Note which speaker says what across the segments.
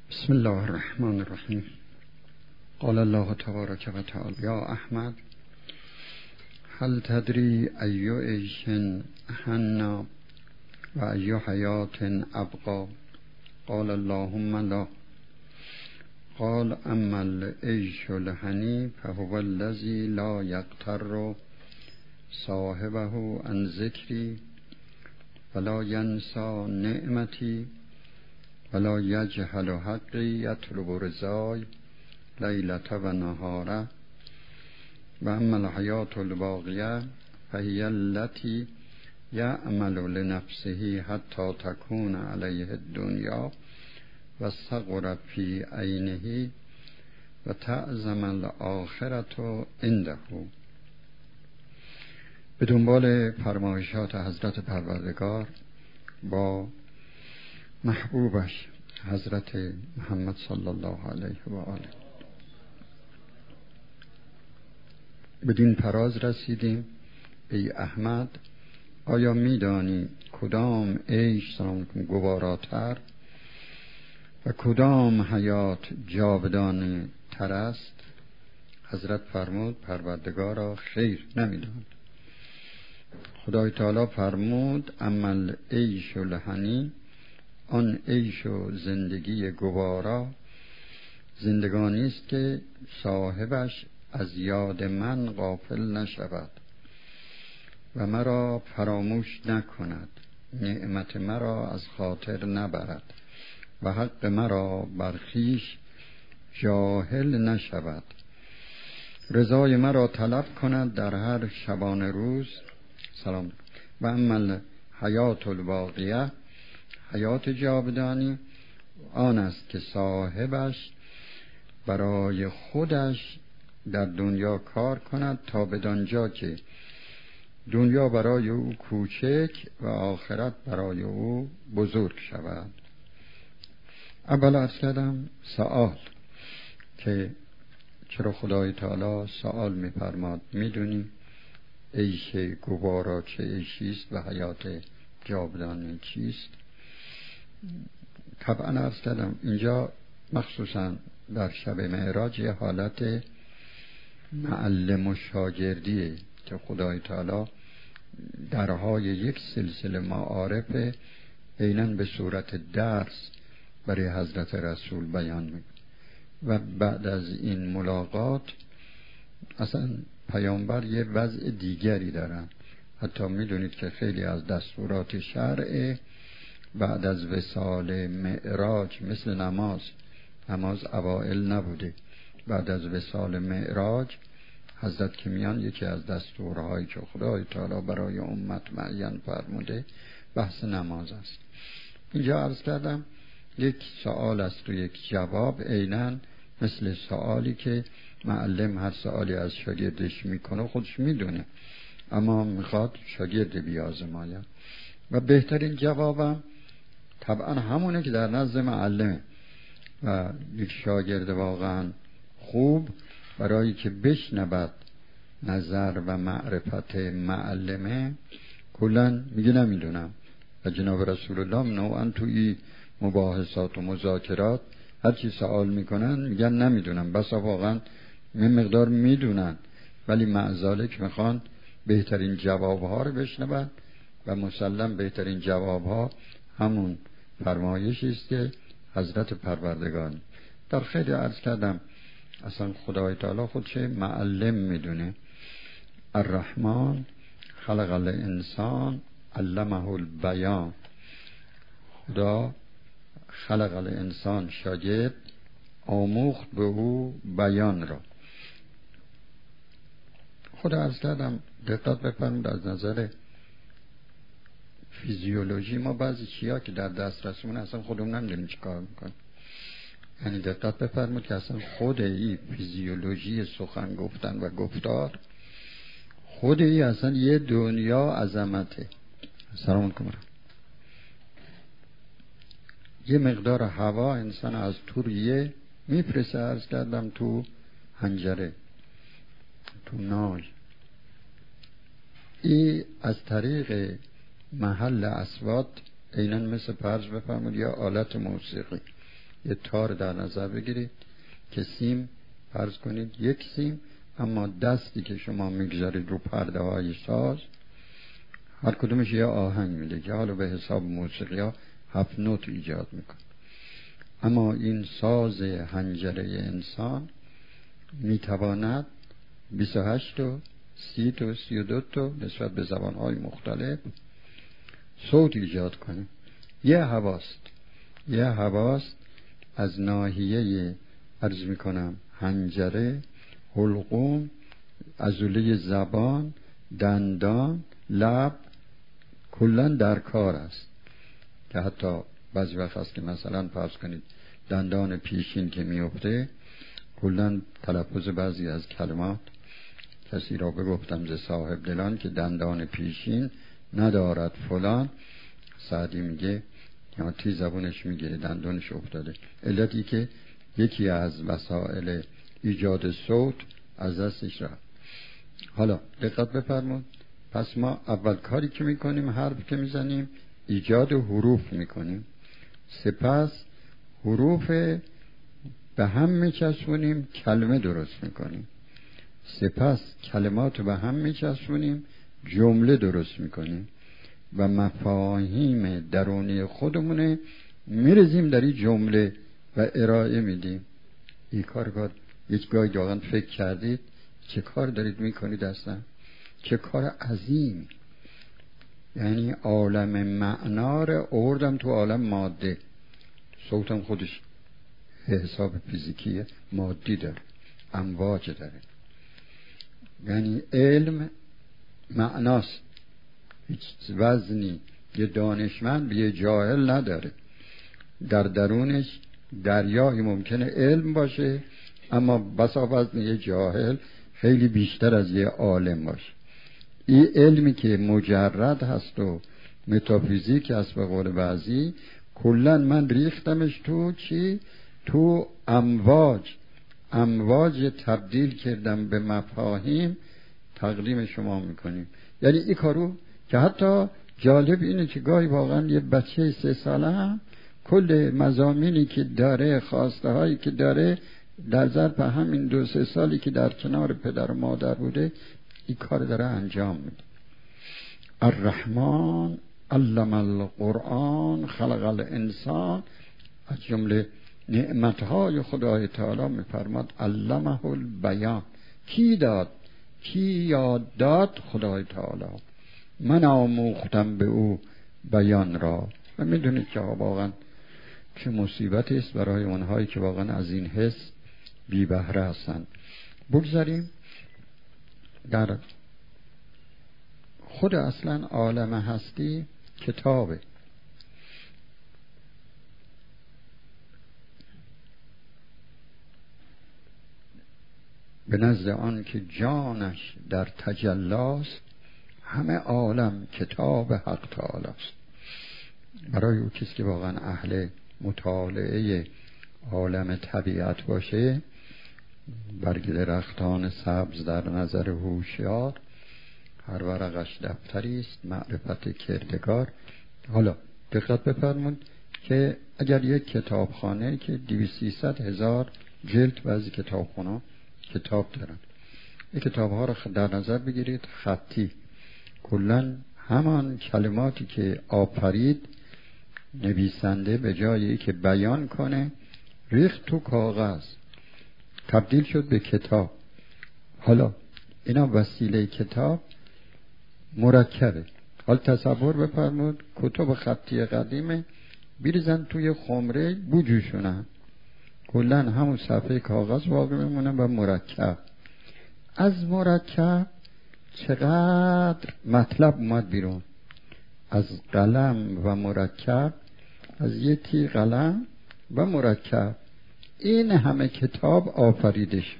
Speaker 1: بسم الله الرحمن الرحیم. قال الله تبارک و تعالی: یا احمد هل تدری ای عیش حنا و ای حیات ابقا؟ قال اللهم لا. قال اما العیش الحنی فهو الذی لا یغتر صاحبه عن ذکری ولا ینسى نعمتی ولا یجهل حقی یطلب رضای لیلة و نهاره و اما الحیات الباقیه فهی التي یعمل لنفسه حتی تکون علیه الدنیا و صغر فی عینه و تعظم الآخرة عنده. به دنبال فرمایشات حضرت پروردگار با محبوبش حضرت محمد صلی الله علیه و آله بدین فراز رسیدیم: ای احمد، آیا میدانی کدام عیش گواراتر و کدام حیات جاودانه تر است؟ حضرت فرمود: پروردگارا خیر نمیدان. خدای تعالی فرمود: اما العیش الحنی، آن عیش و زندگی گوارا زندگانی است که صاحبش از یاد من غافل نشود و مرا فراموش نکند، نعمت مرا از خاطر نبرد و حق مرا بر خویش جاهل نشود، رضای مرا طلب کند در هر شبانه روز. سلام. و اما حیات الباقیه، حیات جاودانی آن است که صاحبش برای خودش در دنیا کار کند تا بدانجا که دنیا برای او کوچک و آخرت برای او بزرگ شود. اول عرض کردم سؤال که چرا خدای تعالی سؤال می‌فرماد؟ میدونیم عیش گوارا چه عیشیست و حیات جاودانه چیست؟ طبعا عرض کردم اینجا مخصوصا در شب معراج یه حالت معلم و شاگردیه که خدای تعالی درهای یک سلسله معارف عیناً به صورت درس برای حضرت رسول بیان میکنه و بعد از این ملاقات اصلا پیامبر یه وضع دیگری دارن. حتی میدونید که خیلی از دستورات شرع بعد از وصال معراج مثل نماز اوائل نبوده. بعد از وصال معراج حضرت که میان یکی از دستورهایی که خدای تعالی برای امت معین فرموده بحث نماز است. اینجا عرض کردم یک سوال است و یک جواب، عیناً مثل سوالی که معلم هر سوالی از شاگردش میکنه خودش میدونه اما میخواد شاگرد بیازماید و بهترین جوابم طبعا همونه که در نزد معلمه و یک شاگرد واقعا خوب برای که بشنود نظر و معرفت معلمه کلن میگه نمیدونم. و جناب رسول الله نوعا توی مباحثات و مذاکرات هر چی سوال میکنن میگن نمیدونم، بسا واقعا من مقدار میدونن ولی معذالک میخوان بهترین جوابها رو بشنون و مسلم بهترین جوابها همون فرمایشی است که حضرت پروردگار در خیلی عرض کردم اصلا خدای تعالی خودشه معلم میدونه. الرحمن خلق الانسان علمه البیان، خدا خلق الانسان شاگرد آموخت به او بیان را. خدا عرض کردم دقت بفرمود از نظر فیزیولوژی ما بعضی چیزا که در دسترسمون اصلا خودمون نمیدونیم چی کار میکنه. یعنی دقت بفرمود که اصلا خود این فیزیولوژی سخن گفتن و گفتار خود این اصلا یه دنیا عظمته. سلام علیکم. یه مقدار هوا انسان از تو ریه میپرسه، عرض کردم تو حنجره، تو نای. این از طریق محل اصوات عیناً مثل فرض بفرمود یا آلت موسیقی یه تار در نظر بگیرید که سیم فرض کنید 1 سیم، اما دستی که شما میگذارید رو پرده های ساز هر کدومش یه آهنگ میده که حالا به حساب موسیقی ها 7 نوت ایجاد میکنه. اما این ساز حنجره انسان میتواند 28 تا 30 تا 32 تا نسبت به زبانهای مختلف صوت ایجاد کنه. یه حواست از ناحیه عرض میکنم حنجره، حلقوم، عضله زبان، دندان، لب کلن در کار است، که حتی بعضی وقت هست که مثلا فرض کنید دندان پیشین که میفته کلن تلفظ بعضی از کلمات. کسی را بگفتم ز صاحب دلان که دندان پیشین ندارد فلان، سعدی میگه یا تی زبونش میگیره دندانش افتاده. علتی که یکی از وسایل ایجاد صوت از دستش رفت. حالا دقت بفرمون، پس ما اول کاری که میکنیم حرف که میزنیم ایجاد حروف میکنیم، سپس حروف به هم میچسبونیم کلمه درست میکنیم، سپس کلمات به هم میچسبونیم جمله درست میکنیم و مفاهیم درونی خودمونه میرزیم در این جمله و ارائه میدیم. این کار یک گاهی واقعا فکر کردید چه کار دارید میکنید اصلا؟ چه کار عظیم. یعنی عالم معنا رو آوردم تو عالم ماده. صوتم خودش حساب فیزیکی مادی داره، امواج داره. یعنی علم معناست، هیچ وزنی یه دانشمند به یه جاهل نداره. در درونش دریایی ممکنه علم باشه، اما بسا وزن یه جاهل خیلی بیشتر از یه عالم باشه. این علمی که مجرد هست و متافیزیک هست به قول بعضی، کلن من ریختمش تو چی؟ تو امواج تبدیل کردم به مفاهیم تقدیم شما میکنیم. یعنی این کارو که حتی جالب اینه که گاهی واقعا یه بچه 3 ساله هم کل مضامینی که داره، خواسته هایی که داره، در ظرف همین 2-3 سالی که در کنار پدر و مادر بوده این کار داره انجام میده. الرحمن علم القرآن خلق الانسان، از جمله نعمتهای خدای تعالی میفرماد علمه البیان. کی یاد داد؟ خدای تعالی. من آموختم به او بیان را. و میدونید که واقعا چه مصیبتی است برای اونهایی که واقعا از این حس بی بهره هستند. بگذاریم در خود اصلا عالم هستی کتابه. به نزد آن که جانش در تجلاست، همه عالم کتاب حق تعالی است. برای او کسی که واقعا اهل مطالعه عالم طبیعت باشه، برگ درختان سبز در نظر هوشیار، هر ورقش دفتری است معرفت کردگار. حالا دقت بفرمون که اگر یک کتابخانه که 200-300 هزار جلد بعضی کتابخانه کتاب دارن، این کتاب ها رو در نظر بگیرید خطی، کلن همان کلماتی که آفرید نویسنده به جایی که بیان کنه ریخت تو کاغذ تبدیل شد به کتاب. حالا اینا وسیله کتاب مرکبه. حال تصور بفرمود کتب خطی قدیمه بیریزن توی خمره بوجوشونن، کلن همون صفحه کاغذ باقی میمونه و مرکب. از مرکب چقدر مطلب اومد بیرون، از قلم و مرکب، از یکی قلم و مرکب این همه کتاب آفریدش.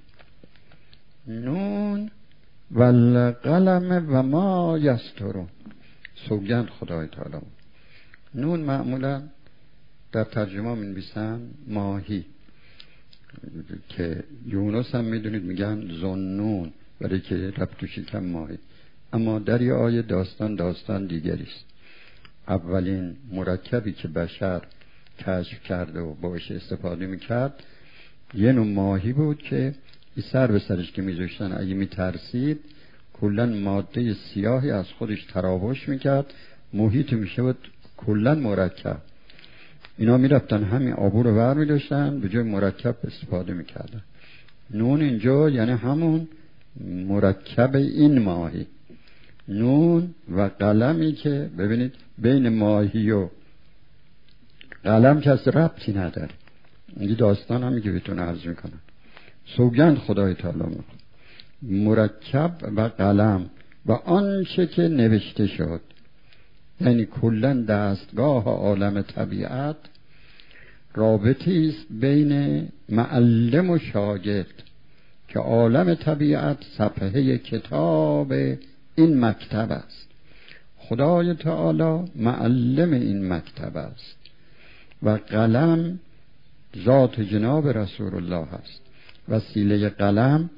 Speaker 1: نون و القلم و ما یسطرون، سوگند خدای تعالی. نون معمولا در ترجمه می نویسن ماهی، که یونس هم میدونید میگن ذوالنون برای که رفت تو شکم ماهی. اما در یه آیه داستان دیگری است. اولین مرکبی که بشر کشف کرده و باش استفاده میکرد یه نوع ماهی بود که این سر به سرش که میذاشتن اگه میترسید کلا ماده سیاهی از خودش تراوش میکرد، محیط میشود کلا مرکب. اینا میرفتن همین آبو رو ور میداشتن به جای مرکب استفاده میکردن. نون اینجا یعنی همون مرکب این ماهی، نون و قلمی که ببینید بین ماهی و قلم کسی ربطی نداره. این داستان همی که بهتون عرض میکنم، سوگند خدای تعالی میکنه مرکب و قلم و آنچه که نوشته شد، یعنی کلن دستگاه عالم طبیعت رابطی است بین معلم و شاگرد که عالم طبیعت صفحه کتاب این مکتب است. خدای تعالی معلم این مکتب است و قلم ذات جناب رسول الله است. وسیله قلم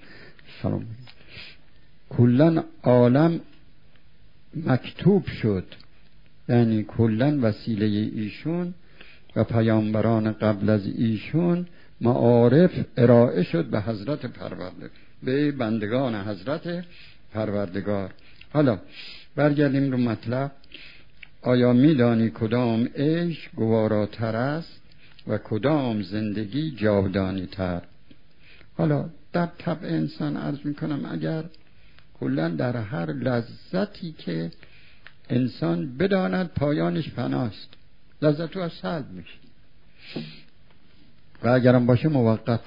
Speaker 1: کلن عالم مکتوب شد، یعنی کلن وسیله ایشون و پیامبران قبل از ایشون معارف ارائه شد به حضرت پروردگار، به بندگان حضرت پروردگار. حالا برگردیم رو مطلب. آیا میدانی کدام عشق گواراتر است و کدام زندگی جاودانی تر؟ حالا در طبع انسان عرض میکنم اگر کلن در هر لذتی که انسان بداند پایانش فناست، لذت رو از سلب میشه و اگرم باشه موقت.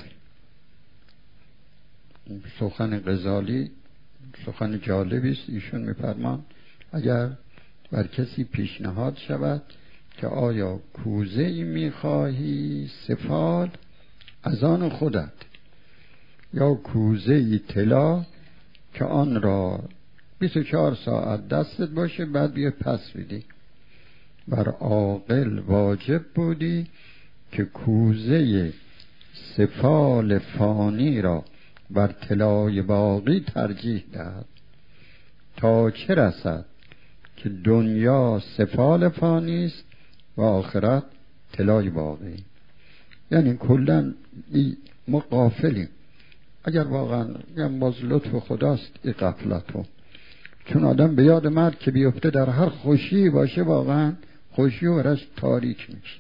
Speaker 1: سخن غزالی سخن جالبی است. ایشون میفرمان اگر بر کسی پیشنهاد شود که آیا کوزه ای میخواهی سفال از آن خودت یا کوزه ای طلا که آن را 24 ساعت دستت باشه بعد بیا پس بدی، بر عاقل واجب بودی که کوزه سفال فانی را بر طلای باقی ترجیح دهد تا چه رسد که دنیا سفال فانی است و آخرت طلای باقی. یعنی کلن ما غافلیم. اگر واقعا باز لطف خداست این غفلتو، چون آدم به یاد مرد که بیفته در هر خوشی باشه واقعا خوشی و برش تاریک میشه.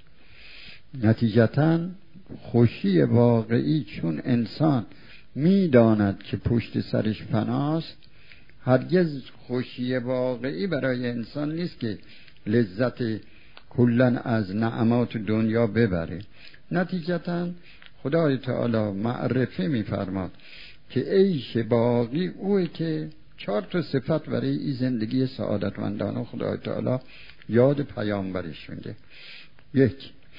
Speaker 1: نتیجتا خوشی واقعی چون انسان میداند که پشت سرش فناست، هرگز خوشی واقعی برای انسان نیست که لذت کلن از نعمات دنیا ببره. نتیجتا خدای تعالی معرفه میفرماد که عیش باقی اوه که 4 صفت برای این زندگی سعادتمندانه خدای تعالی یاد پیامبرش میده. 1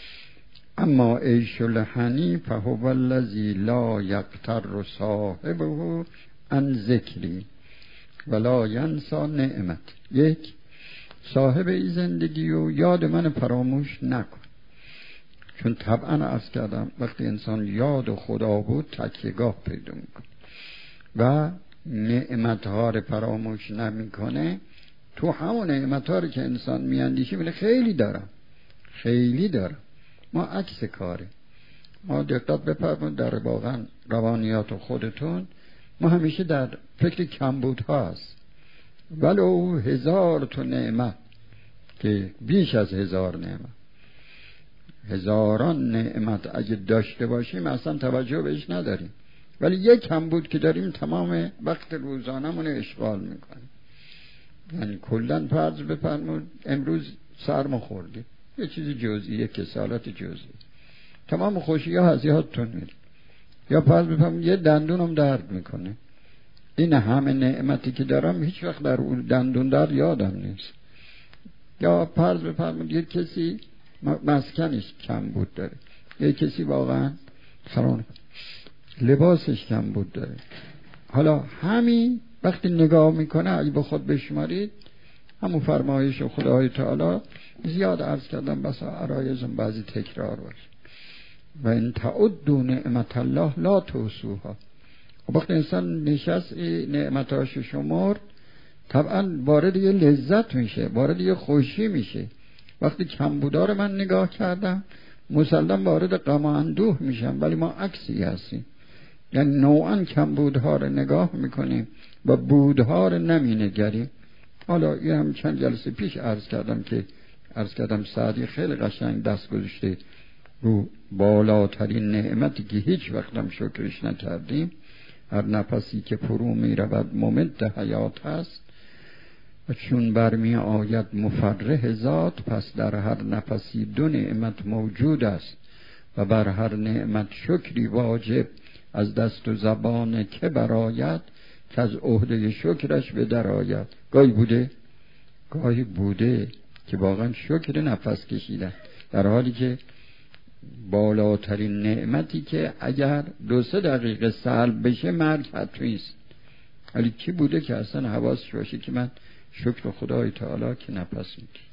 Speaker 1: اما عیش الهنی فهو الذی لا یغتر صاحبه عن ذکری ولا ینسی نعمت. 1 صاحب این زندگی و یاد من فراموش نکن. چون طبعا عرض کردم وقتی انسان یاد خدا بود تکیهگاه پیدا میکنه و نعمتها رو فراموش نمیکنه. تو همون نعمتها رو که انسان میاندیشه میگه خیلی دارم خیلی دارم. ما عکس کاره. ما دقت بفرمایید در واقعا روانیات خودتون ما همیشه در فکر کمبودها هست. ولو 1000 نعمت که بیش از 1000 نعمت، هزاران نعمت اگه داشته باشیم اصلا توجه بهش نداریم، ولی یک کمبود که داریم تمام وقت روزانمون اشغال میکنیم. یعنی کلن فرض بفرمایید امروز سرما خوردی، یه چیز جزئی، یک کسالت جزئی، تمام خوشی ها از یادتون میره. یا فرض بفرمایید یه دندونم درد میکنه، این همه نعمتی که دارم هیچ وقت در اون دندون درد یادم نیست. یا فرض بفرمایید یه کسی مسکنش کم بود داره، یه کسی واقعا خران لباسش کم بود داره. حالا همین وقتی نگاه میکنه اگه به خود بشمارید همون فرمایش خدای تعالی زیاد عرض کردم بسا عرایزم بعضی تکرار باشه و این تعدوا نعمت الله لا تحصوها. و وقتی انسان نشست نعمتاش شمرد طبعا وارد یه لذت میشه، وارد یه خوشی میشه. وقتی کمبودا رو من نگاه کردم مسلم وارد غم و اندوه میشن، ولی ما عکسی هستیم. یعنی نوعا کمبودها رو نگاه میکنیم و بودها رو نمینگریم. حالا یه هم چند جلسه پیش عرض کردم سعدی خیلی قشنگ دست گذاشته رو بالاترین نعمتی که هیچ وقت هم شکرش نکردیم. هر نفسی که فرو می رود ممد حیات هست و چون برمی آید مفرح ذات، پس در هر نفسی دو نعمت موجود است و بر هر نعمت شکری واجب از دست و زبان که براید که از عهده شکرش به در آید. گاهی بوده که واقعا شکر نفس کشیدن، در حالی که بالاترین نعمتی که اگر 2-3 دقیقه سلب بشه مرگ حتمی است. ولی کی بوده که اصلا حواسش باشه که من شکر خدای تعالی که نفس میکشم.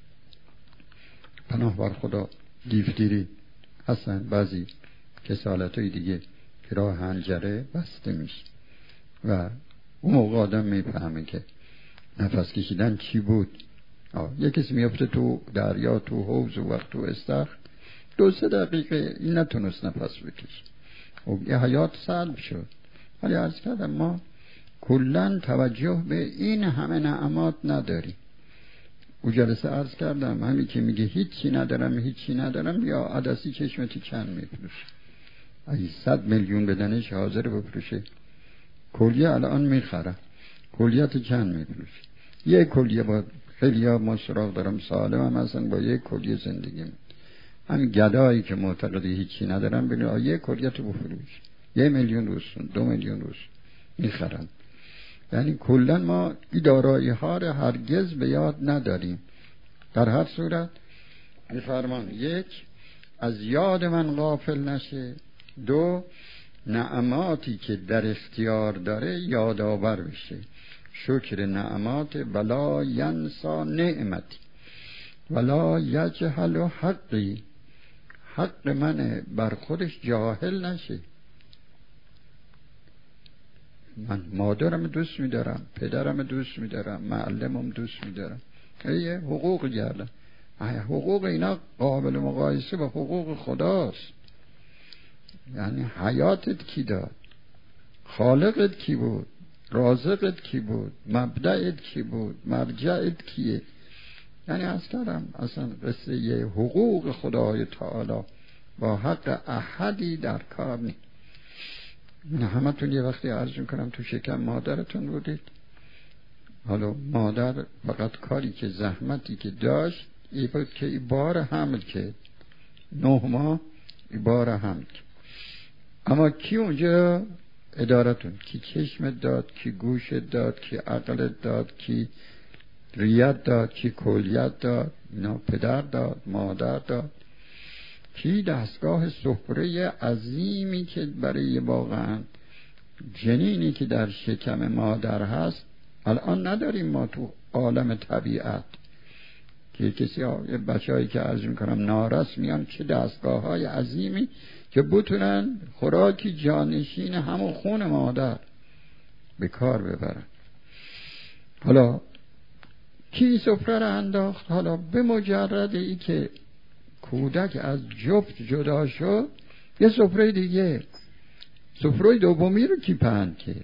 Speaker 1: پناه بر خدا. دیفتری اصلا بعضی کسالتای دیگه که راه حنجره بسته میشه و اون موقع آدم میفهمه که نفس کشیدن چی بود. یک کسی میفته تو دریا، تو حوض و وقت تو استخر 2-3 دقیقه این نتونست نفس بکشه و یه حیات سلب شد. ولی عرض کردم ما کلن توجه به این همه نعمات نداریم. او جلسه عرض کردم همین که میگه هیچی ندارم یا عدسی چشمتی چند میفروشه. اگه 100 میلیون بدنش حاضر بفروشه، کلیه الان میخره، کلیت چند میفروشه. یه کلیه با خیلی ها ما سراغ دارم سالم هم اصلا با یک کلیه زندگی همین گدایی که معتقدی هیچی ندارن ببین یک کلیت بفروش 1 میلیون روزشون 2 میلیون روز میخرن. یعنی کلا ما این دارایی ها رو هرگز به یاد نداریم. در هر صورت میفرمان 1 از یاد من غافل نشه، 2 نعماتی که در اختیار داره یادآور بشه. شکر نعمات ولا ینسا نعمتی ولا یجهل حقی، حق من بر خودش جاهل نشه. من مادرم دوست میدارم، پدرم دوست میدارم، معلمم دوست میدارم، یه حقوق گردم. حقوق اینا قابل مقایسه با حقوق خداست. یعنی حیاتت کی داد؟ خالقت کی بود؟ رازقت کی بود؟ مبدأت کی بود؟ مرجعت کیه؟ یعنی از کردم اصلا قصه یه حقوق خدای تعالی با حق احدی در کار نیست. من همتون یه وقتی عرض میکنم تو شکم مادرتون بودید. حالا مادر فقط کاری که زحمتی که داشت ای بود که ای بار حمل کرد 9 ماه ای بار حمل کرد. اما کی اونجا ادارتون؟ کی چشمت داد؟ کی گوشت داد؟ کی عقلت داد؟ کی ریت داد؟ کی کلیت داد؟ اینا پدر داد، مادر داد. کی دستگاه سفره عظیمی که برای واقعا جنینی که در شکم مادر هست الان نداریم ما تو عالم طبیعت، که کسی بچه‌هایی که عرض میکنم نارس میان چه دستگاه های عظیمی که بتونن خوراکی جانشین همون خون مادر به کار ببرن. حالا کی سفره رو انداخت؟ حالا به مجرد ای که کودک از جفت جدا شد یه سفره دیگه، سفره دومی رو کی پهن کرد؟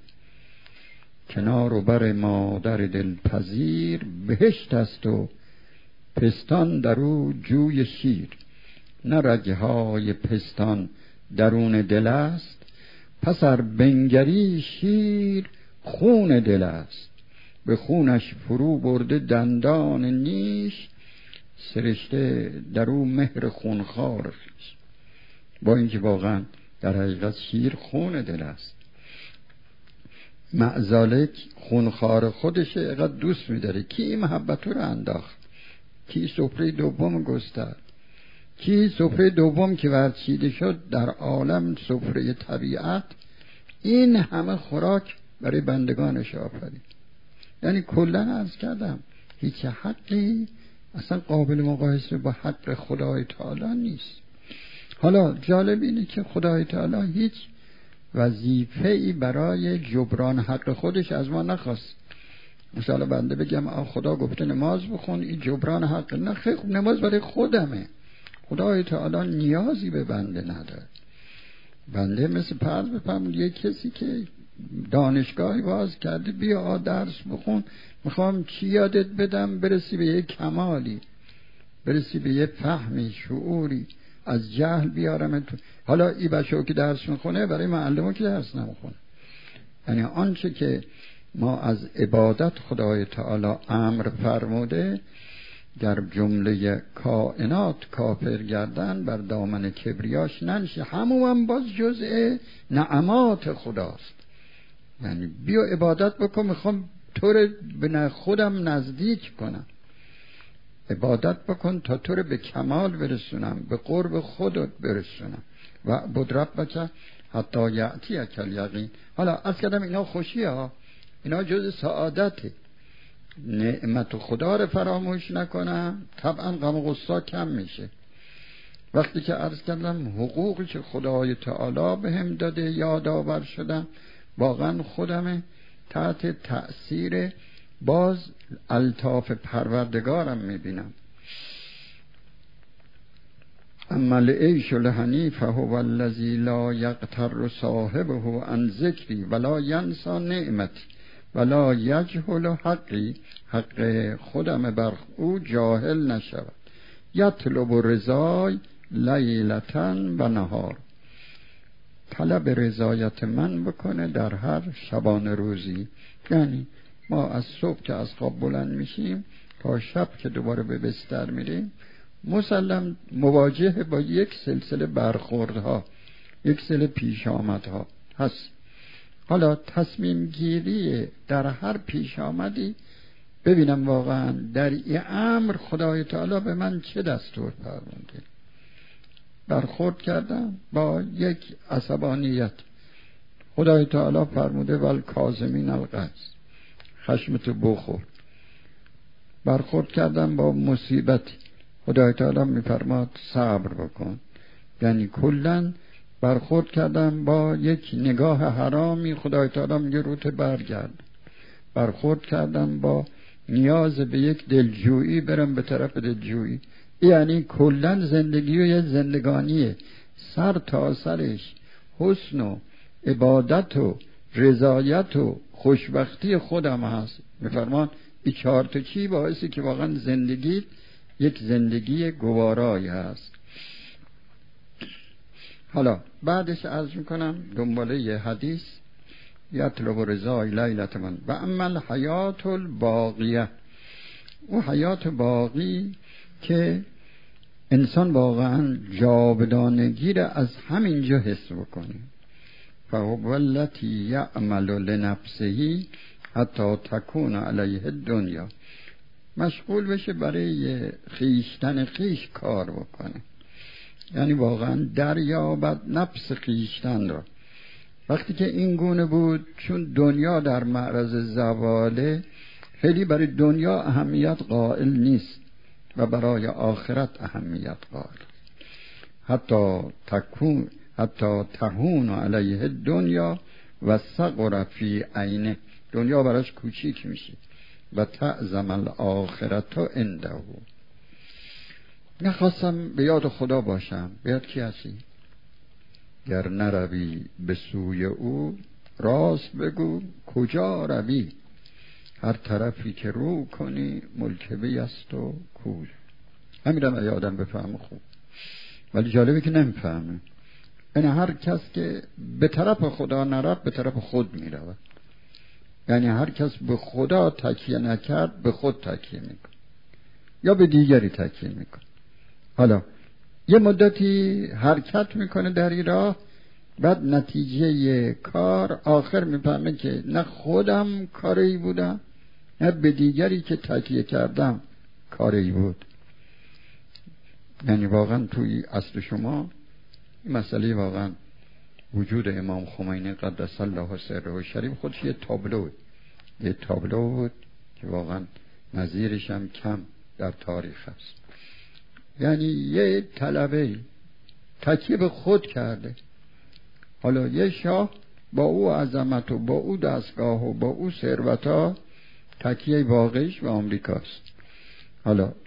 Speaker 1: کنار و بر مادر دلپذیر بهشت است و پستان در او جوی شیر. نه رگه های پستان درون دل است، پس ار بنگری شیر خون دل است. به خونش فرو برده دندان نیش، سرشته در او مهر خونخوار خویش. با اینکه واقعا در حقیقت شیر خون دل است، معزالک خونخوار خودش اینقدر دوست می‌داره. کی این محبت رو انداخت؟ کی سفره دوم گسترد؟ کی سفره دوم که ورچیده شد در عالم سفره طبیعت این همه خوراک برای بندگانش آفرید؟ یعنی کلن عرض کردم هیچ حقی اصلا قابل مقایسه با حق خدای تعالی نیست. حالا جالب اینه که خدای تعالی هیچ وظیفه‌ای برای جبران حق خودش از ما نخواست. مثلا بنده بگم خدا گفته نماز بخون، این جبران حق نه، خیلی نماز برای خودمه. خدای تعالی نیازی به بنده نداره. بنده مثل فرض بفرمایید یک کسی که دانشگاهی باز کرده، بیا درس بخون، میخوام چی یادت بدم برسی به یک کمالی، برسی به یک فهمی، شعوری، از جهل بیارم تو. حالا این بچه‌ها که درس میخونه برای معلم‌ها که درس نمیخونه. یعنی آنچه که ما از عبادت خدای تعالی امر فرموده، در جمله کائنات کافر گردن بر دامن کبریاش ننشه، همون هم باز جزء نعمات خداست. یعنی بیا عبادت بکن، میخوام تو رو به خودم نزدیک کنم، عبادت بکن تا تو رو به کمال برسونم، به قرب خودت برسونم. و عبد ربک حتی یأتیک الیقین. حالا از کردم اینا خوشیه ها، اینا جز سعادته. نعمت خدا رو فراموش نکنم، طبعا غم و غصه کم میشه. وقتی که عرض کردم حقوقی که خدای تعالی بهم داده یادآور شدم، واقعا خودم تحت تأثیر باز الطاف پروردگارم میبینم. اما العیش الهنی فهو الذی لا یغتر صاحبه عن ذکری ولا ینسى نعمتی ولا یجهل حقی، حق خودم بر او جاهل نشود. یطلب رضای لیلتاً و نهار، طلب رضایت من بکنه در هر شبانه روزی. یعنی ما از صبح که از خواب بلند میشیم تا شب که دوباره به بستر میریم، مسلم مواجه با یک سلسله برخوردها، یک سلسله پیش آمدها هست. حالا تصمیم گیری در هر پیش آمدی ببینم واقعا در این امر خدای تعالی به من چه دستور فرموده. برخورد کردم با یک عصبانیت، خدای تعالی فرموده والکاظمین الغیظ، خشمتو بخور. برخورد کردم با مصیبتی، خدای تعالی میفرماد صبر بکن. یعنی کلن برخورد کردم با یک نگاه حرامی، خدای تعالی میگه روت برگرد. برخورد کردم با نیاز به یک دلجویی، برم به طرف دلجویی. یعنی کلن زندگی و یه زندگانیه، سر تا سرش حسن و عبادت و رضایت و خوشبختی خودم هست. میفرمان این 4 تا چی باعثی که واقعا زندگی یک زندگی گوارایی هست. حالا بعدش عرض میکنم دنباله یه حدیث، یطلب رضای لیلت من و اما الحیات الباقیه، او حیات باقی که انسان واقعا جاودانگی را از همینجا حس بکنه. فهو التی یعمل لنفسه حتی تکون علیه الدنیا، مشغول بشه برای خیشتن خیش کار بکنه. یعنی واقعا دریابد نفس خیشتن را. وقتی که این گونه بود، چون دنیا در معرض زواله، خیلی برای دنیا اهمیت قائل نیست و برای آخرت اهمیت قائل. حتی تهون علیه الدنیا و صغر فی عینه، دنیا براش کوچیک میشه و تعظم الاخرت عنده. نخواستم به یاد خدا باشم. به یاد کی هستی؟ گر نروی به سوی او راست بگو کجا روی، هر طرفی که رو کنی ملکبی است و کور. همینم یادم بفهمه خوب، ولی جالبه که نمیفهمه. یعنی هر کس که به طرف خدا نرفت به طرف خود میرود. یعنی هر کس به خدا تکیه نکرد به خود تکیه میکن یا به دیگری تکیه میکن. حالا یه مدتی حرکت میکنه در این راه، بعد نتیجه کار آخر میفهمه که نه خودم کاری بودم نه به دیگری که تکیه کردم کاری بود. یعنی واقعا توی اصل شما مسئله واقعا وجود امام خمینی قدس الله سره شریف خودش یه تابلو بود که واقعا نظیرش هم کم در تاریخ هست. یعنی یه طلبه تکیه به خود کرده. حالا یه شاه با او عظمت و با او دستگاه و با او ثروت ها تکیه واقعیش به آمریکاست. حالا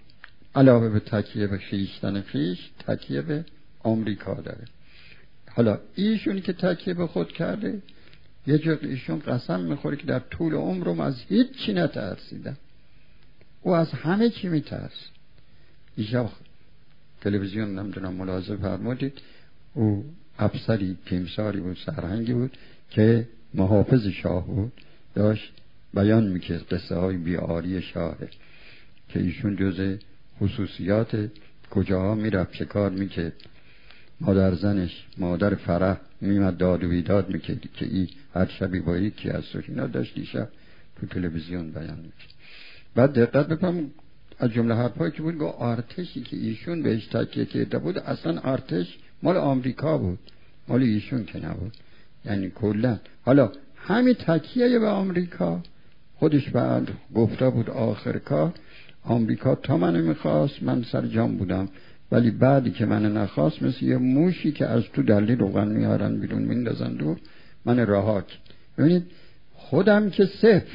Speaker 1: علاوه به تکیه به خویشتن خویش تکیه به آمریکا داره. حالا ایشون که تکیه به خود کرده، یه جا ایشون قسم میخوره که در طول عمرم از هیچ چی نترسیدم. او از همه چی میترس. ایشون تلویزیون نمیدونم ملاحظه فرمودید، او افسری تیمساری بود، سرهنگی بود که محافظ شاه بود، داشت بیان میکرد قصه های بیاری شاهه که ایشون جز خصوصیات کجاها میرفت چه کار میکرد. مادر زنش مادر فرح میمد داد و بیداد میکرد که ای هر شبی با یکی از اینا داشت دیشب تو تلویزیون بیان میکرد. بعد دقت بکنم از جمله حرفایی که بود گفت ارتشی که ایشون بهش تکیه کرده بود اصلا ارتش مال آمریکا بود، مال ایشون که نبود. یعنی کلا حالا همین تکیه به آمریکا خودش بعد گفته بود آخر کار آمریکا تا منو میخواست من سر جام بودم، ولی بعدی که منو نخواست مثل یه موشی که از تو دلی روغن میارن بیرون میندازن دور من رها کرد. ببینید خودم که صفر،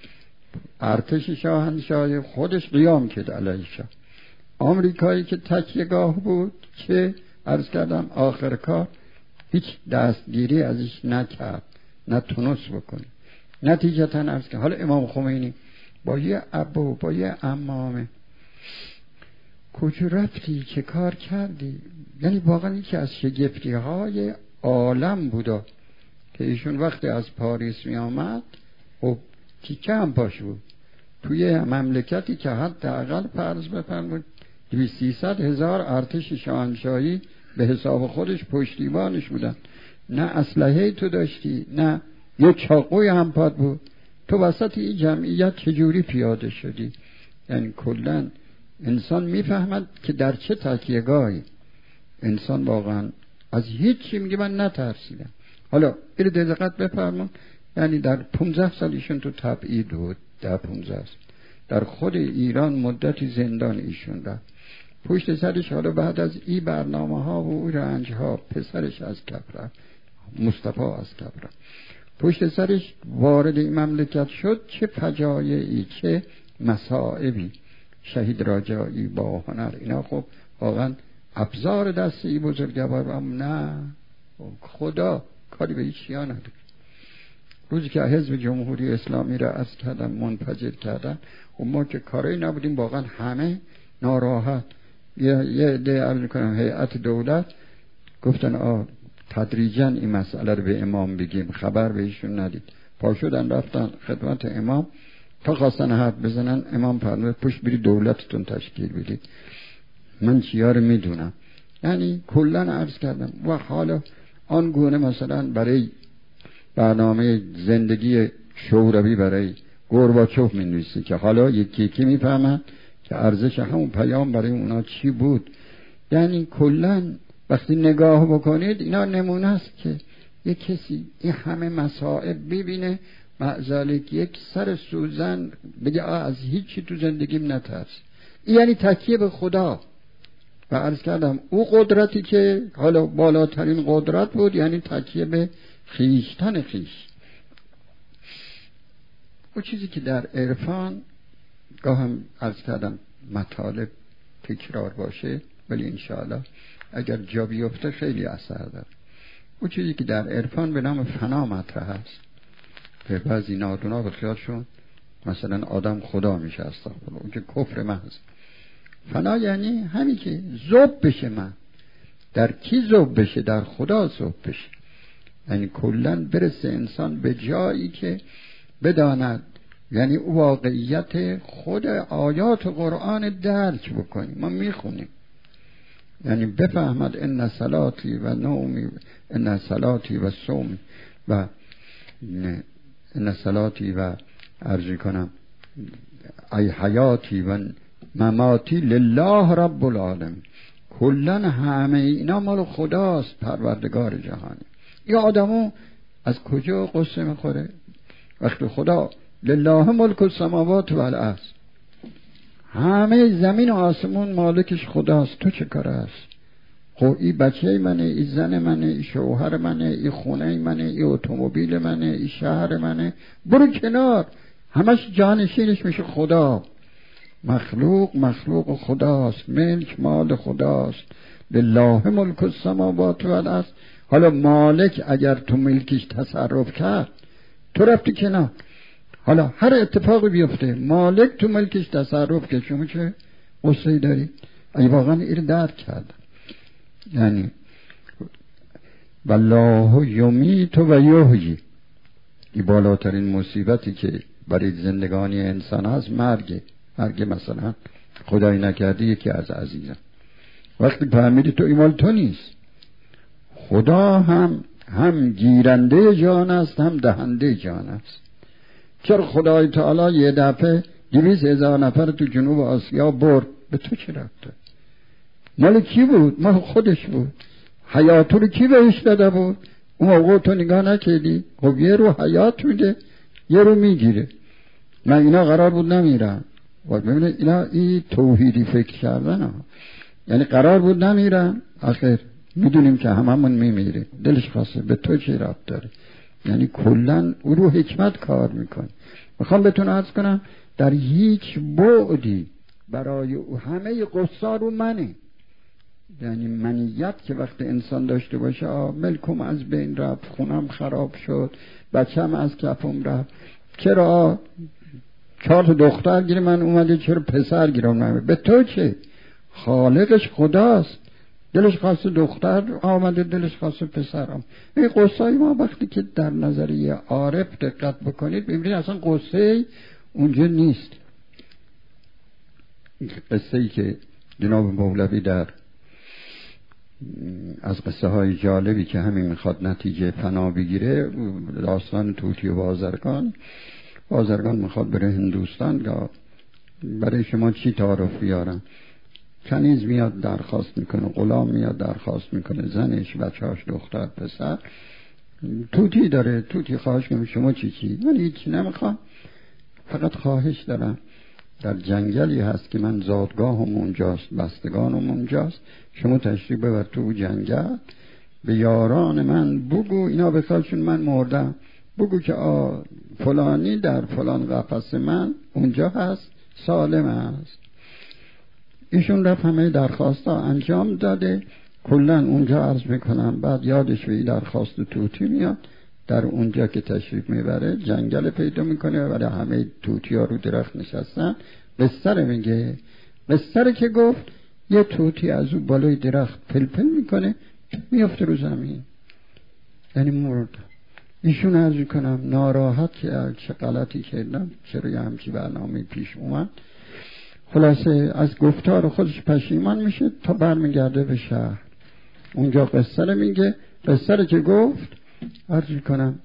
Speaker 1: ارتش شاهنشاهی خودش قیام کرد علیه شاه. آمریکایی که تکیه‌گاه بود که عرض کردم آخر کار هیچ دستگیری ازش نکرد، نه تونس بکنه. نتیجتا عرض که حالا امام خمینی با یه ابو با یه عمامه کجا رفتی چه کار کردی؟ یعنی واقعا یکی از شگفتی های عالم بودا که ایشون وقتی از پاریس می آمد خب تیکه هم پاش بود توی مملکتی که حداقل فرض بفرمایید 200-300 هزار ارتش شاهنشاهی به حساب خودش پشتیبانش بودن، نه اسلحه تو داشتی نه یه چاقوی هم پات بود، تو وسط این جمعیت چجوری پیاده شدی؟ یعنی کلن انسان میفهمد که در چه تکیه‌گاهی انسان واقعا از هیچ چی میگه من نترسیدم. حالا این دقت بفرمون، یعنی در 15 سال ایشون تو تبعید بود، در 15 سال در خود ایران مدتی زندان ایشون رفت. پشت سرش حالا بعد از این برنامه ها و اون رنج ها پسرش از کف رفت، مصطفی از کف رفت، پشت سرش وارد این مملکت شد. چه فجایعی چه مصائبی. شهید راجایی با هنر اینا خب واقعا ابزار دست ای بزرگوار، اما نه خدا کاری به هیچ ها نداره. روزی که حزب جمهوری اسلامی را از کردن منفجر کردن و ما که کاری نبودیم واقعا همه ناراحت. یه عده عرض کنم هیئت دولت گفتن تدریجا این مسئله رو به امام بگیم، خبر بهشون ندید. پا شدن رفتن خدمت امام، تا خواستن حرف بزنن امام فرمود پشت بری دولتتون تشکیل بدید، من چیا رو میدونم. یعنی کلن عرض کردم و حالا آن گونه مثلا برای برنامه زندگی شوروی برای گورباچوف می نویسی که حالا یکی میفهمن که ارزش همون پیام برای اونا چی بود. یعنی کلن وقتی نگاه بکنید اینا نمونه است که یک کسی این همه مصائب ببینه معذالک یک سر سوزن بگه از هیچی تو زندگیم نترس. یعنی تکیه به خدا. و عرض کردم او قدرتی که حالا بالاترین قدرت بود یعنی تکیه به خویشتن خویش. او چیزی که در عرفان گاهم عرض کردم مطالب تکرار باشه ولی انشاءالله اگر جا بیفته خیلی اثر داره. او چیزی که در عرفان به نام فنا مطرح است که بعضی نادونا به خیالشون مثلا آدم خدا میشه، استغفرالله، اون که کفر محض. فنا یعنی همین که ذوب بشه، من در کی ذوب بشه؟ در خدا ذوب بشه. یعنی کلن برسه انسان به جایی که بداند، یعنی واقعیت خود آیات قرآن درک بکنیم. ما میخونیم یعنی بفهمد ان صلاتی و نومی، ان صلاتی و صوم و ان صلاتی و عرض کنم ای حیاتی و مماتی لله رب العالمین. کلن همه اینا مال خداست، پروردگار جهانی. این آدمو از کجا قصه میخوره؟ وقتی خدا لله ملک السماوات و الارض، همه زمین و آسمون مالکش خداست، تو چه کار است؟ خب این بچه منه، این زن منه، این شوهر منه، این خونه منه، این اتومبیل منه، این شهر منه، برو کنار، همش جانشینش میشه خدا. مخلوق خداست، ملک مال خداست، لله ملک السماوات و الارض. حالا مالک اگر تو ملکش تصرف کرد، تو رفتی کنار، حالا هر اتفاقی بیفته مالک تو ملکش تصرف کرد، شما چه قصه‌ای داری؟ اگه واقعا این درک کرد، یعنی والله یمیت و یحیی، این بالاترین مصیبتی که برای زندگانی انسان هست مرگ مثلا خدای نکرده یکی از عزیزان وقتی فهمیدی تو این مال تو نیست، خدا هم گیرنده جان است هم دهنده جان است. چرا خدای تعالی یه دفعه 200,000 نفر تو جنوب آسیا برد، به تو چه رفته؟ مال کی بود؟ مال خودش بود. حیاتو رو کی بهش داده بود؟ اون موقع تو نگاه نکردی؟ خب یه رو حیات میده یه رو میگیره. من اینا قرار بود نمیرن، ببینید اینا این توحیدی فکر کردن ها. یعنی قرار بود نمیرن، آخر میدونیم که هممون میمیریم، دلش خواسته، به تو چی ربط داره؟ یعنی کلن او رو حکمت کار میکنه. میخوام بهتون عرض کنم در هیچ بعدی برای همه قصار رو منه، یعنی منیت که وقت انسان داشته باشه ملکم از بین رفت، خونم خراب شد، بچم از کفم رفت، چرا 4 دختر گیره من اومده، چرا پسر گیره من؟ به تو چه؟ خالقش خداست، دلش خواست دختر آمده، دلش خواست پسر آمده. این قصه ما وقتی که در نظریه عارف دقت بکنید ببینید اصلا قصه اونجا نیست. قصه ای که جناب مولوی در از قصه های جالبی که همین میخواد نتیجه فنا بگیره، داستان طوطی و بازرگان میخواد بره هندوستان، یا برای شما چی تعارف بیارن؟ کنیز میاد درخواست میکنه، غلام میاد درخواست میکنه، زنش، بچه‌اش، دختر، پسر. طوطی داره، طوطی خواهش میکنه شما چی؟ من هیچی نمیخوام، فقط خواهش دارم در جنگلی هست که من زادگاهم اونجاست، بستگانم اونجاست، شما تشریف ببر تو جنگل، به یاران من بگو اینا بخواشون من مردم، بگو که فلانی در فلان قفس من اونجا هست، سالم هست. ایشون رفت همه درخواست ها انجام داده، کلن اونجا عرض میکنم. بعد یادش به درخواست طوطی میاد، در اونجا که تشریف میبره جنگل پیدا میکنه، ولی همه طوطی ها رو درخت نشستن. بستر میگه، بستر که گفت یه طوطی از اون بالای درخت پلپل میکنه میافته رو زمین، یعنی مرد. ایشون عرض میکنم ناراحت که چه غلطی کردم، چرا یه همچی برنامه پیش اومد. خلاصه از گفتار خودش پشیمان میشه تا برمیگرده به شهر. اونجا قصه میگه، قصه که گفت عرض کنم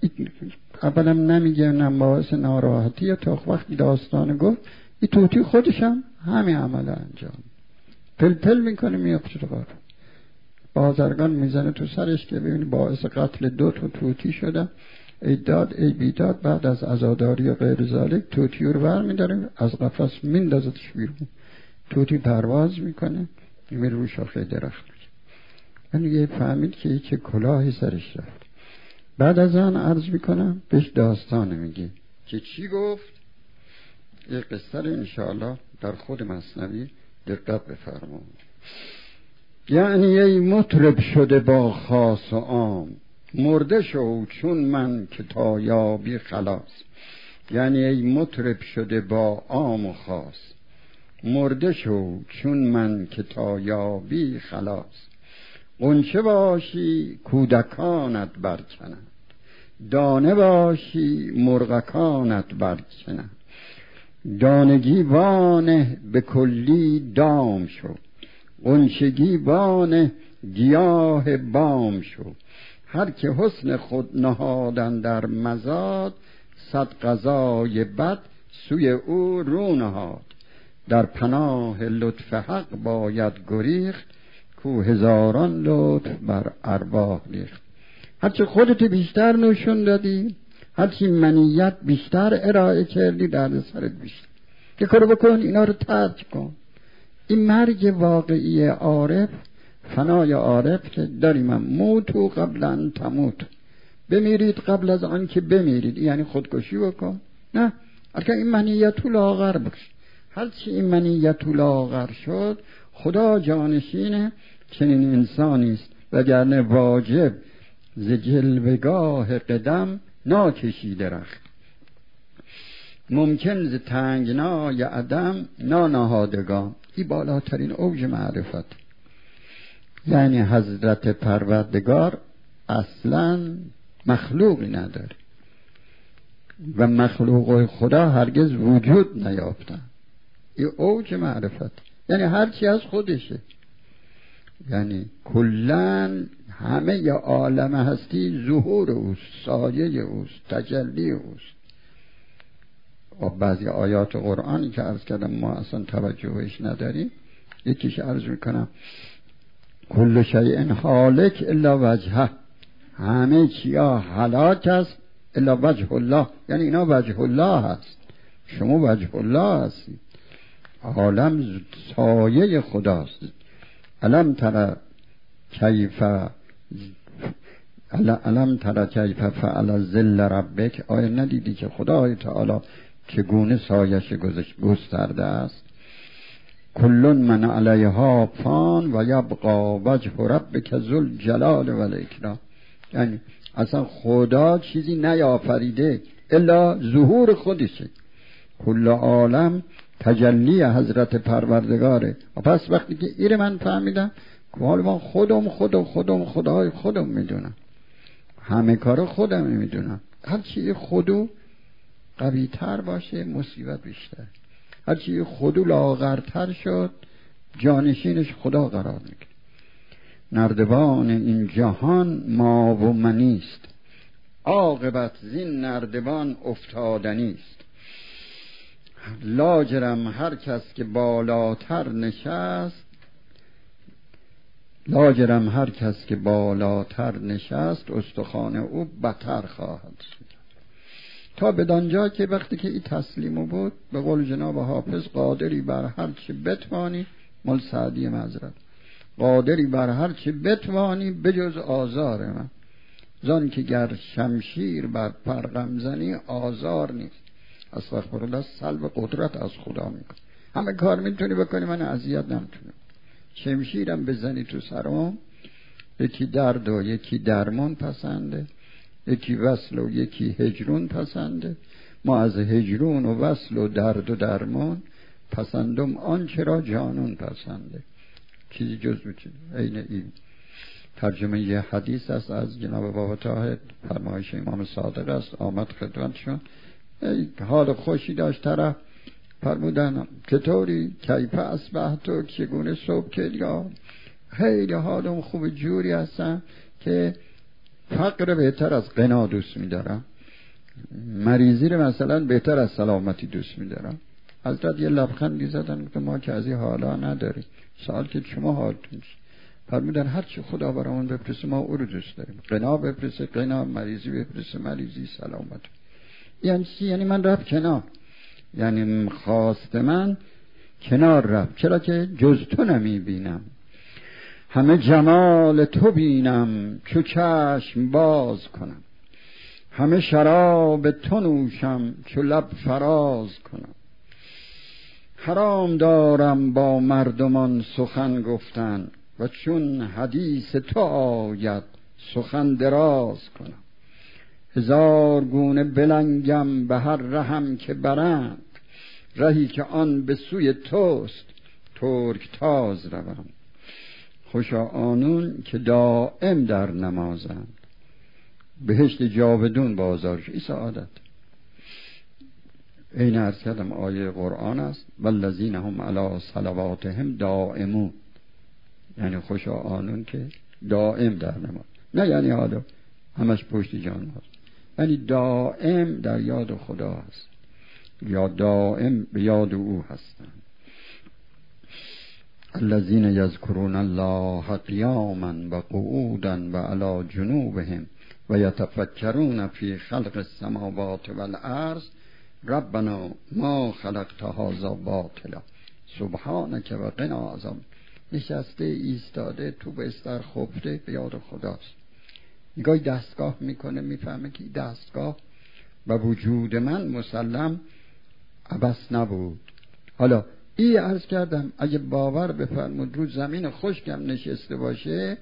Speaker 1: اولم نمیگه نم باعث ناراحتی، تا وقتی داستان گفت این طوطی خودشم همین عمل انجام پل میکنه میافته رو غار. بازرگان میزنه تو سرش که ببینی باعث قتل 2 طوطی شده، ای داد ای بیداد. بعد از عزاداری و غیر ذالک طوطی رو برمیداره از قفس میندازتش بیرون، طوطی پرواز میکنه میره رو شاخه درخت. من یه فهمید که چه کلاهی سرش رفت. بعد از آن عرض میکنم بهش داستان میگه که چی گفت. یه قصه رو انشاءالله در خود مثنوی دقت بفرمایید. یعنی ای مطرب شده با خاص و عام، مرده شو چون من که تا یابی خلاص. یعنی ای مطرب شده با عام و خاص، مرده شو چون من که تا یابی خلاص. غنچه باشی کودکانت برکنند، دانه باشی مرغکانت برکنند. دانگی وانه به کلی دام شو، غنچگی وانه گیاه بام شو. هر که حسن خود نهادن در مزاد، 100 قضای بد سوی او رو نهاد. در پناه لطف حق باید گریخت، کو هزاران لطف بر ارواح ریخت. هرچه خودت بیشتر نشون دادی، هرچی منیت بیشتر ارائه کردی، درد سرت بیشتر. که کارو بکن، اینا رو ترک کن. این مرگ واقعی عارف، فنای عارف که داریم، موتو قبل ان تموت، بمیرید قبل از آن که بمیرید، یعنی خودکشی بکن. نه، اگر این منیتو لاغر بکش. هرچی این منیت لاغر شد خدا جانشین چنین انسانی است، وگرنه واجب ز جلوگاه قدم ناکشید رخت، ممکن ز تنگنای عدم نانهادگان. این بالاترین اوج معرفت. یعنی حضرت پروردگار اصلا مخلوقی نداره و مخلوق خدا هرگز وجود نیافتن. این اوج معرفت، یعنی هرچی از خودشه، یعنی کلن همه ی عالم هستی ظهور اوست، سایه اوست، تجلی اوست. و بعضی آیات قرآنی که عرض کردم ما اصلا توجهش نداریم. یکیش عرض میکنم کل شیء هالک الا وجهه، همه چیا هلاک است الا وجه الله، یعنی اینا وجه الله هست، شما وجه الله هستید، عالم سایه خداست. الم تر کیف فعل ظل ربک، آیا ندیدی که خدای تعالی چگونه سایش گسترده است؟ کل من علیها فان و یبقى وجه ربک ذو الجلال و الاکرام. یعنی اصلا خدا چیزی نیافریده الا ظهور خودشه، کل عالم تجلی حضرت پروردگاره. و پس وقتی که ایره من فهمیدم که حال من خودم خدای خودم میدونم، همه کار خودم میدونم. هرچی خودو قوی تر باشه مصیبت بیشتر، هرچی خودو لاغرتر شد جانشینش خدا قرار میگیره. نردبان این جهان ما و منیست، عاقبت زین نردبان افتادنیست. لاجرم هر کس که بالاتر نشست، استخوان او بتر خواهد شد. تا بدانجا که وقتی که این تسلیمو بود به قول جناب حافظ قادری بر هر چی بتوانی، مال سعدی معذرت، قادری بر هر چی بتوانی بجز آزار من، زان که گر شمشیر بر پرغم زنی آزار نیست. استغفرالله، سلب قدرت از خدا میکن، همه کار میتونی بکنی من اذیت نمیتونم. شمشیرم بزنی تو سرم، یکی درد و یکی درمان پسنده، یکی وصل و یکی هجرون پسنده. ما از هجرون و وصل و درد و درمان پسندم آنچه را جانون پسنده. چیزی جز چیز عین این ترجمه یه حدیث است از جناب بابا طاهر، فرمایش امام صادق است. آمد خدمتشون، حال خوشی داشت طرف، فرمودن چطوری؟ کیف اصبحت، و چگونه صبح کردی؟ خیلی حالم خوب، جوری هستم که فقر بهتر از غنا دوست می‌دارم، مریضی رو مثلا بهتر از سلامتی دوست می‌دارم. حضرت یه لبخندی زدن که ما که از این حالا نداریم، سوال که شما حالتون چی؟ فرمودن هر چی خدا برامون بفرسته ما او رو دوست داریم، غنا بفرسته غنا، مریضی بفرسته مریضی، سلامت. یعنی چی؟ یعنی من رفت کنار، یعنی خواست من کنار رفت. چرا که جز تو نمیبینم، همه جمال تو بینم چو چشم باز کنم، همه شراب تو نوشم چو لب فراز کنم. حرام دارم با مردمان سخن گفتن، و چون حدیث تو آید سخن دراز کنم. هزار گونه بلنگم به هر رهم که برند، رهی که آن به سوی توست ترک تاز روم. خوشا آنون که دائم در نمازند، بهشت جاودون بازارش. این سعادت. این عرض کردم آیه قرآن است، والذین هم علی صلواتهم دائمون، یعنی خوشا آنون که دائم در نماز، نه یعنی حالا همش پشت جان هست، یعنی دائم در یاد خدا هست یا دائم به یاد او هستند. الذین یذکرون الله قیاما و قعودا و علی جنوبهم و یتفکرون فی خلق السماوات والارض ربنا ما خلقت هذا باطلا سبحانک و قنا عذاب. نشسته ایستاده تو بستر خفته به یاد خداست. نگاه دستگاه میکنه، میفهمه که دستگاه و وجود من مسلم عبث نبود، حالا این عرض کردم اگه باور بفرمود رو زمین خشکم نشسته باشه،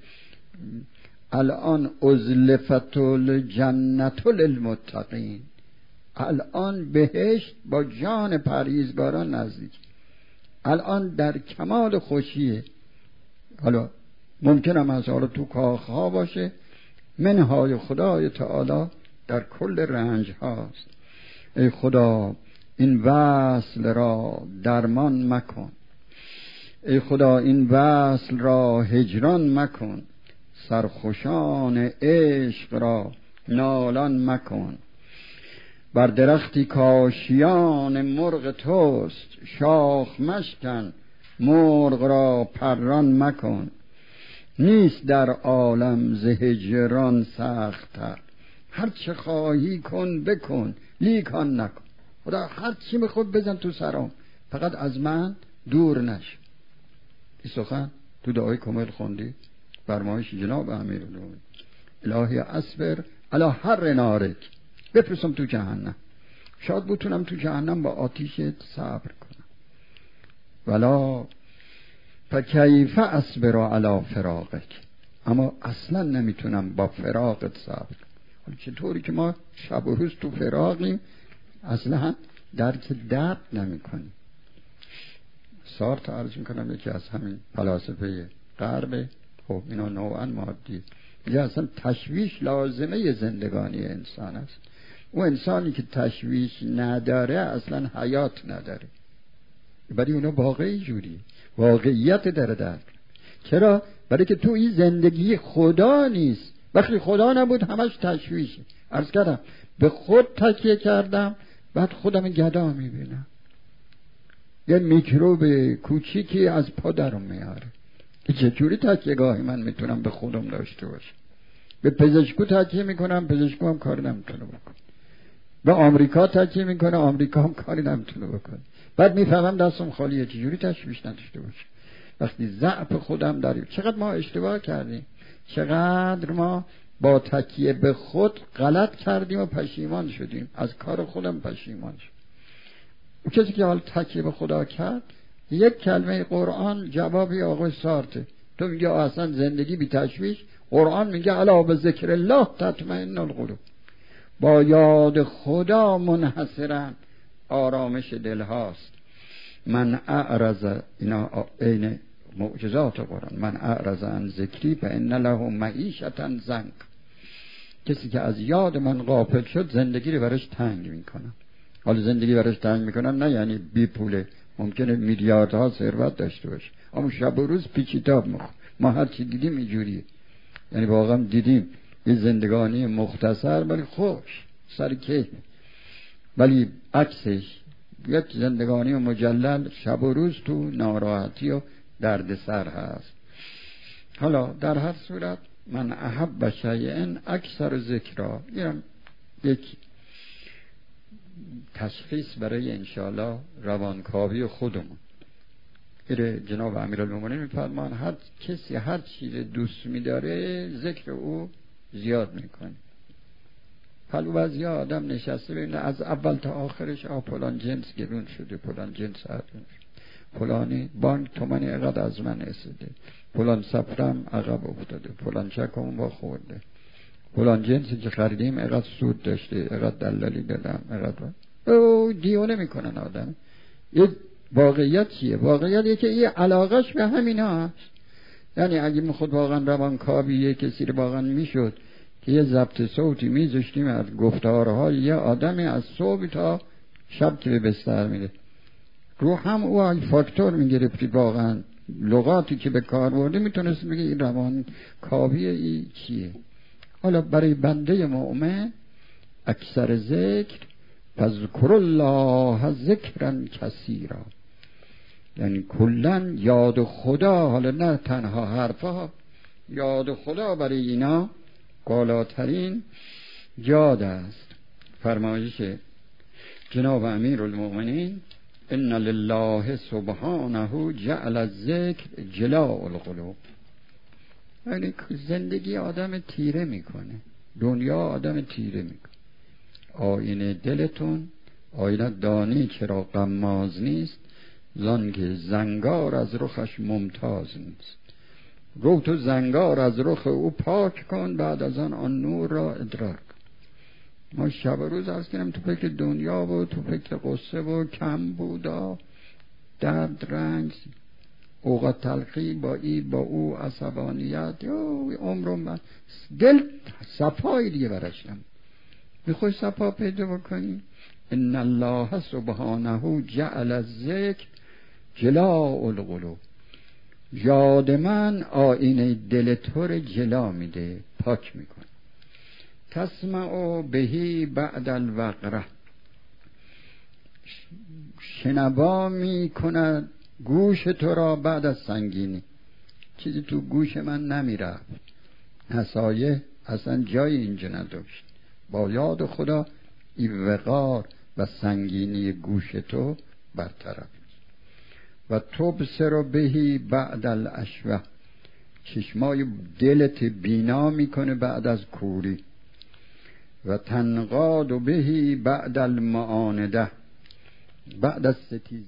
Speaker 1: الان ازلفت الجنت للمتقین، الان بهشت با جان پرهیزگاران نزدیک، الان در کمال خوشیه. حالا ممکنم از حالا تو کاخها باشه، منهای خدای تعالی در کل رنج هاست. ای خدا این وصل را درمان مکن، ای خدا این وصل را هجران مکن، سرخوشان عشق را نالان مکن. بر درختی کاشیان مرغ توست، شاخ مشکن مرغ را پران مکن. نیست در عالم ز هجران سخت‌تر، هر چه خواهی کن بکن لیک آن نکن. خدا هر چی میخواد بزن تو سرام، فقط از من دور نش. این سخن تو دعای کامل خوندی، فرمایش جناب امیرالمومنین الهی اصبر علی حر نارک، بفرستم تو جهنم، شاید بتونم تو جهنم با آتیشت صبر کنم. ولا فکیف اصبر علی فراقک، اما اصلا نمیتونم با فراقت صبر کنم. چطوری که ما شب و روز تو فراقیم، اصلا درک درد نمی کنیم. سارتر عرض میکنم یکی از همین فلاسفه غرب، خب اینا نوعا مادی، میگه اصلا تشویش لازمه زندگانی انسان است. اون انسانی که تشویش نداره اصلا حیات نداره. برای اونا واقعی جوری واقعیت داره درک. چرا؟ برای که تو این زندگی خدا نیست. وقتی خدا نبود همش تشویشه. عرض کردم به خود تکیه کردم، بعد خودم گدا میبینم، یه میکروب کوچیکی از پا درم میاره. چجوری تکیهگاهی من میتونم به خودم داشته باشم؟ به پزشکو تکیه میکنم، پزشکو هم کاری نمیتونه بکنه. به آمریکا تکیه میکنه، آمریکا هم کاری نمیتونه بکنه. بعد میفهمم دستم خالیه، چجوری تشویش نداشته باشم وقتی ضعف خودم داریم. چقدر ما اشتباه کردیم، چقدر ما با تکیه به خود غلط کردیم و پشیمان شدیم، از کار خودم پشیمان شدیم. اون کسی که حال تکیه به خدا کرد، یک کلمه قرآن جوابی آقای سارته. تو میگه اصلا زندگی بی تشویش، قرآن میگه الا به ذکر الله تطمئن القلوب، با یاد خدا منحصرا آرامش دل هاست. من اعرض، اینا این معجزات قرآن، من اعرض عن ذکری فان له معیشة ضنک، کسی که از یاد من غافل شد زندگی رو برش تنگ میکنم. حالا زندگی برش تنگ میکنم نه یعنی بی پوله، ممکنه میلیاردها ثروت داشته باشه اما شب و روز پیچیتاب میخواد. ما هر چی دیدیم اینجوریه، یعنی واقعا دیدیم یه زندگانی مختصر ولی خوش سر کیف، ولی عکسش یک زندگانی مجلل شب و روز تو ناراحتی و دردسر هست. حالا در هر صورت من احب شیئا اکثر ذکرا، یک تشخیص برای انشاءالله روانکاوی خودمون. جناب امیرالمومنین میفرمان هر کسی هر چیز دوست میداره ذکر او زیاد میکنه. حالا بعضی آدم نشسته ببینه از اول تا آخرش فلان جنس گرون شده، فلان جنس ارزون شده، فلانی بانک تومانی اقدر از من اسده، فلان سفرم عقب افتاده، فلان چکمون با خورده، فلان جنسی که خریدیم اقدر سود داشته، اقدر دلالی دادم، اقدر دیونه میکنن آدم. یه واقعیت چیه؟ واقعیت یه که یه علاقش به همین هست. یعنی اگه میخود واقعا روانکاوی یه کسی رو واقعا میشد که یه ضبط صوتی میذاشتیم از گفتارهای یه آدمی از صبح تا شب که به بستر میره، رو هم او فاکتور میگرفتی، واقعا لغاتی که به کار برده میتونست بگه این روانکاوی ای چیه. حالا برای بنده مؤمن اکثر ذکر فذکر الله ذکرا کثیرا، یعنی کلن یاد خدا، حالا نه تنها حرفها، یاد خدا برای اینا بالاترین یاد است. فرمایش جناب امیرالمومنین ان لله سبحانه جعل الذکر جلاء القلوب، یعنی زندگی آدم تیره میکنه، دنیا آدم تیره میکنه. آینه دلتون، آینه دانی چرا غماز نیست، زان که زنگار از رخش ممتاز نیست. رو تو زنگار از رخ او پاک کن، بعد از آن نور را ادراک. ما شب و روز عرض کردم تو فکر دنیا و تو فکر قصه و کم بودا، درد، رنج، اوقات تلخی، با او عصبانیت، عمر من دل صفایی دیگه برشم. میخوای صفا پیدا بکنی؟ ان الله سبحانه جعل الذکر جلاء القلوب. یاد من آینه دل تو رو جلا میده، پاک میکنه. تسمع بهی بعد الوقره، شنوا میکند گوش تو را بعد از سنگینی. چیزی تو گوش من نمیرفت، نصایح اصلا جای اینجا نداشت. با یاد خدا این وقار و سنگینی گوش تو برطرف. و تبصر بهی بعد الاشوه، چشمای دلت بینا میکنه بعد از کوری. و تنقاد بهی بعد المعانده، بعد از ستیز.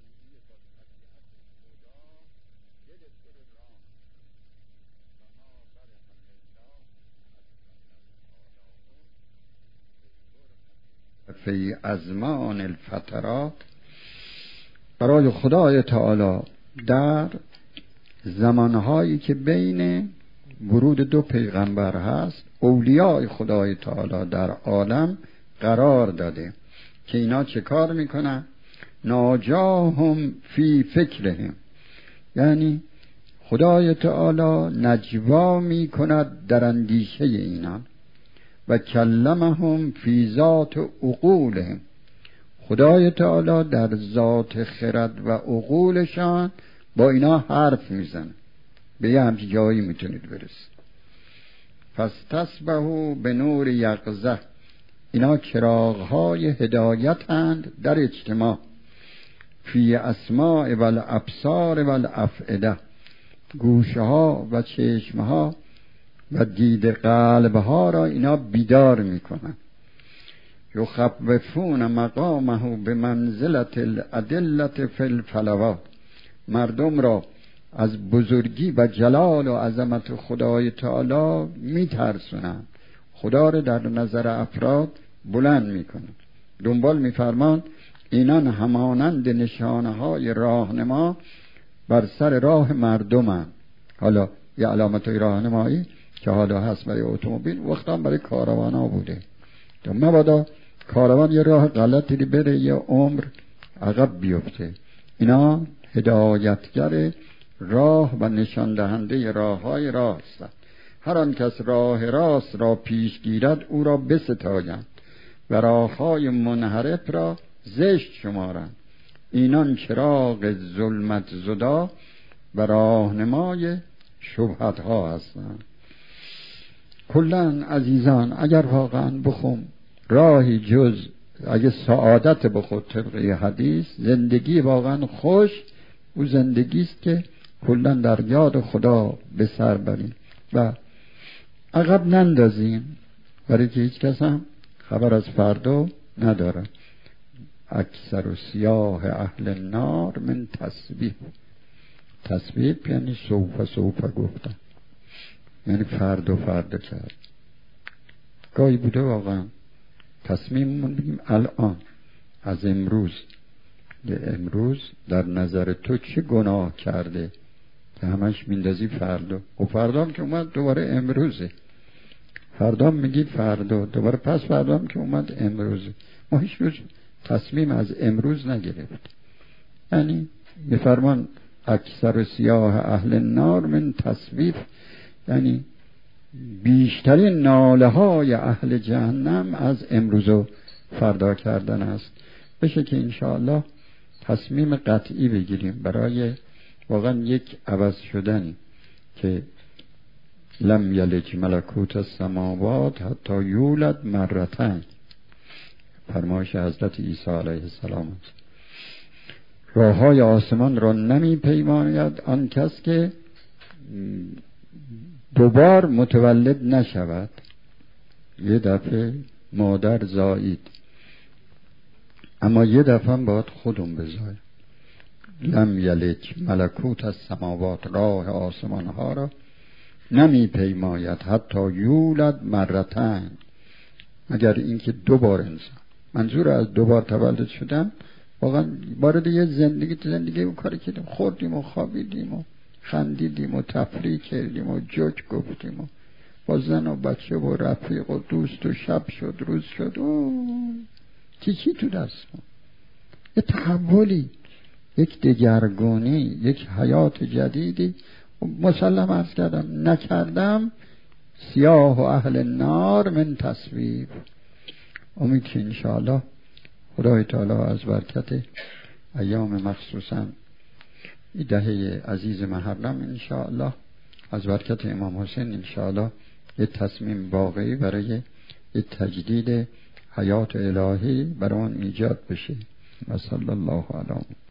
Speaker 1: فی ازمان الفترات، برای خدای تعالی در زمانهایی که بین ورود دو پیغمبر هست، اولیاء خدای تعالی در عالم قرار داده که اینا چه کار میکنن؟ ناجاهم فی فکرهم، یعنی خدای تعالی نجوا میکند در اندیشه اینا. و کلمهم فی ذات عقولهم، خدای تعالی در ذات خرد و عقولشان با اینا حرف میزنه. به یه همچی جایی میتونید برسید. فاستصبحوا به نور یقظه، اینا چراغهای هدایتند در اجتماع. فی اسماع و الابصار و الافئده، گوشها و چشمها و دید قلبها را اینا بیدار میکنن. یخوفون مقامه به منزلت الادلت فی الفلوات، مردم را از بزرگی و جلال و عظمت خدای تعالی میترسونن، خدا را در نظر افراد بلند میکنن. دنبال میفرمان اینان همانند نشانه های راهنما بر سر راه مردمن. حالا یه علامت راهنمایی که حالا هست برای اتومبیل، وقتا برای کاروان ها بوده. تو مبادا کاروان یه راه غلطی بره یه عمر عقب بیفته. اینا هدایتگر راه و نشان دهنده راه های راه هستند. هر آن کس راه راست را پیش گیرد او را بستایند و راه های منحرف را زشت شمارند. اینان چراغ ظلمت زدا و راهنمای شبهت ها هستند. کلن عزیزان، اگر واقعا بخوام راهی جز اگه سعادت به خود طبقه حدیث، زندگی واقعا خوش او زندگی است که کلن در یاد خدا به سر بریم و عقب نندازیم، برای که هیچ کس هم خبر از فردا نداره. اکثر و سیاه اهل النار من تسبیح. تسبیح یعنی سوف گفتن، یعنی فردا کرد. گاهی بوده واقعا تصمیممون بگیم الان از امروز در نظر تو چه گناه کرده که همش میندازی فردا. و فردا هم که اومد دوباره امروزه، فردا میگی فردا، دوباره پس فردا هم که اومد امروزه. ما هیچ روز تصمیم از امروز نگرفت. یعنی میفرمان اکثر سیاه اهل النار من تصویف، یعنی بیشترین ناله های اهل جهنم از امروز و فردا کردن است. بشه که انشاءالله تصمیم قطعی بگیریم برای واقعا یک عوض شدنی که لم یلج ملکوت السماوات حتی یولد مرتين، فرمایش حضرت عیسی علیه السلام است. راه های آسمان را نمی پیماید آن کس که دوبار متولد نشود. یه دفعه مادر زایید، اما یه دفعه هم باید خودم بزاید. لم یلج ملکوت از سماوات راه آسمان ها را نمی پیماید حتی یولد مرتين، مگر اینکه 2 بار انسان، منظور از 2 بار تولد شدن واقعا وارد یه زندگی اون کاری کردیم، خوردیم و خوابیدیم و خندیدیم و تفریح کردیم و جوک گفتیم و با زن و بچه و رفیق و دوست و شب شد روز شد و چی تو دست ما. یه تحولی، یک دگرگونی، یک حیات جدیدی. مسلم عرض کردم نکردم سیاه و اهل نار من تصویر. امید که انشاءالله خدای تعالی از برکت ایام مخصوصا دهه عزیز محرم انشاءالله، از برکت امام حسین انشاءالله یک تصمیم واقعی برای یک تجدید حیات الهی برای آن ایجاد بشه. و صلی الله علیه